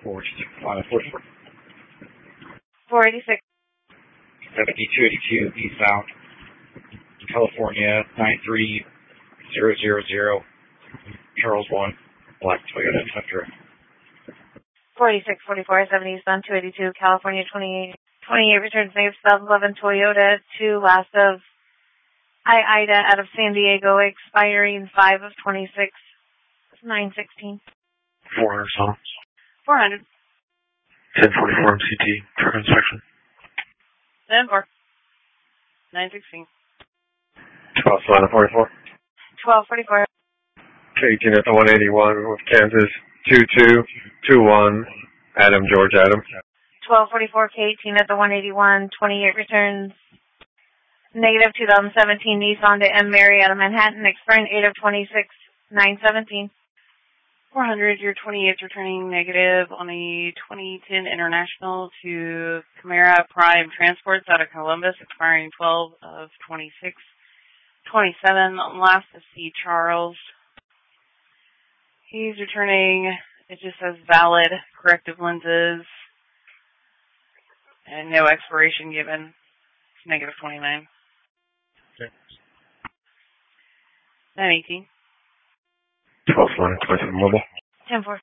44. 486. 7282 eastbound, California 93000, Charles 1, black Toyota Tundra. 46, 44, 70 eastbound, 282, California 28 returns negative 2011 Toyota to last of Ida out of San Diego, expiring 5 of 26, 916. 400 songs. 400. 1044 MCT, truck inspection. 10-4. 916. 1244. 1244. K18 at the 181 with Kansas 2221, Adam, George, Adam. 1244, K18 at the 181, 28 returns negative 2017 Nissan to M. Mary out of Manhattan, expiring 8 of 26, 917. 400, your 28's returning negative on a 2010 International to Camara Prime Transports out of Columbus, expiring 12 of 26, 27. Last to see Charles. He's returning, it just says valid corrective lenses and no expiration given. It's negative 29. Okay. 918. 12 line, 27 mobile. 10-4.